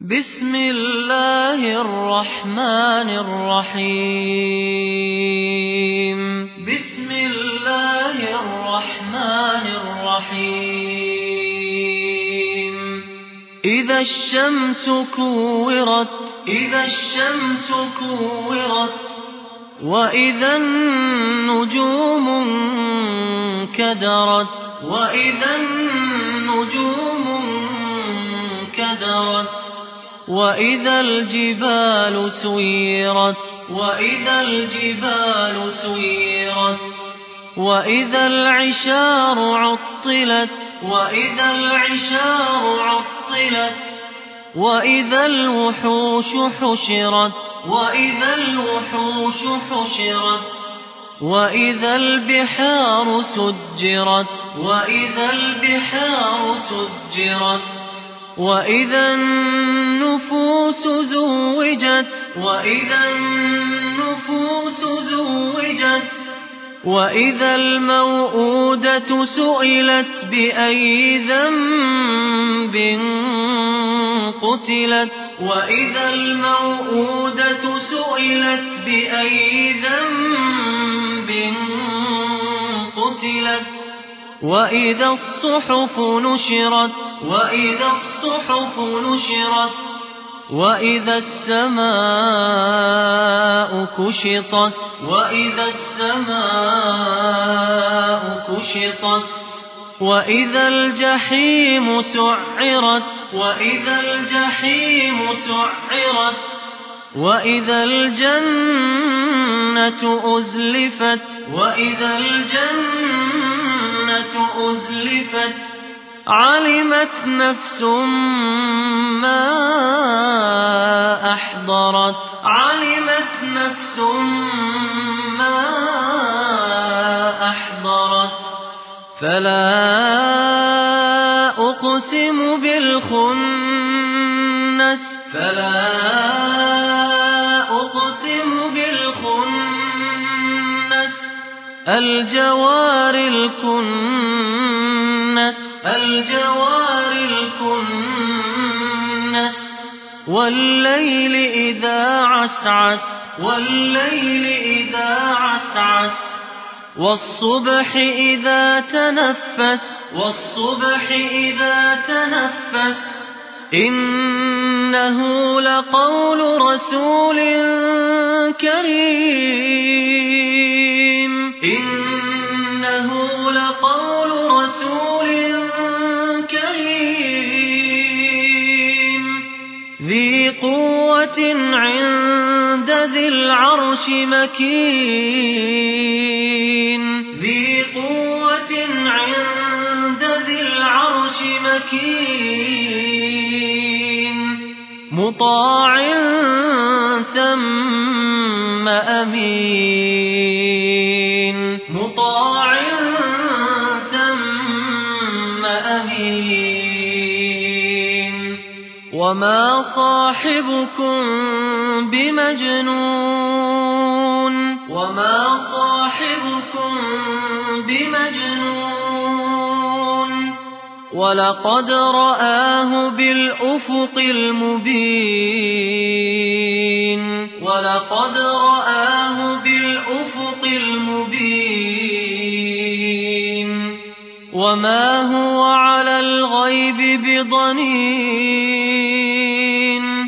بسم الله الرحمن الرحيم بسم الله الرحمن الرحيم إذا الشمس كورت وإذا النجوم انكدرت وإذا الجبال سيرت وإذا العشار عطلت وإذا الوحوش حشرت وإذا البحار سجرت وإذا النفوس زوجت وإذا الموءودة سئلت بأي ذنب قتلت وإذا الصحف نشرت وإذا السماء كشطت وإذا الجحيم سعرت وإذا الجنة أزلفت علمت نفس ما أحضرت فلا أقسم بالخنس الجوار الكنس والليل إذا عسعس والصبح إذا تنفس إنه لقول رسول كريم ذي قوة عند ذي العرش مكين مطاع ثم أمين وما صاحبكم بمجنون ولقد رآه بالأفق المبين وما هو على الغيب بضنين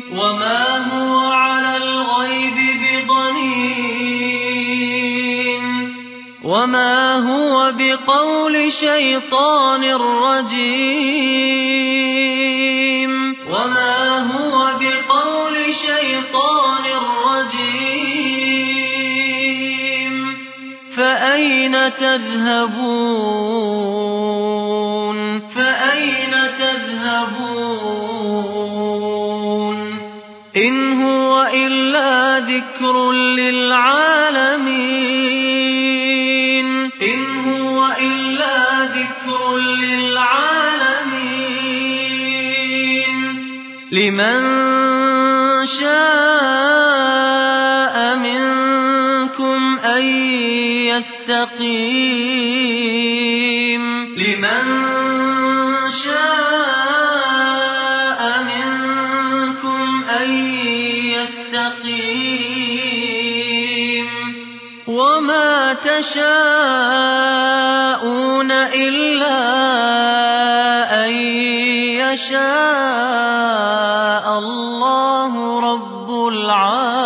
وما هو بقول شيطان رجيم فأين تذهبون إن هو إلا ذكر للعالمين لمن شاء منكم أن يستقيم لمن شاء منكم أن يستقيم وما تشاءون إلا أن يشاء الله رب العالمين.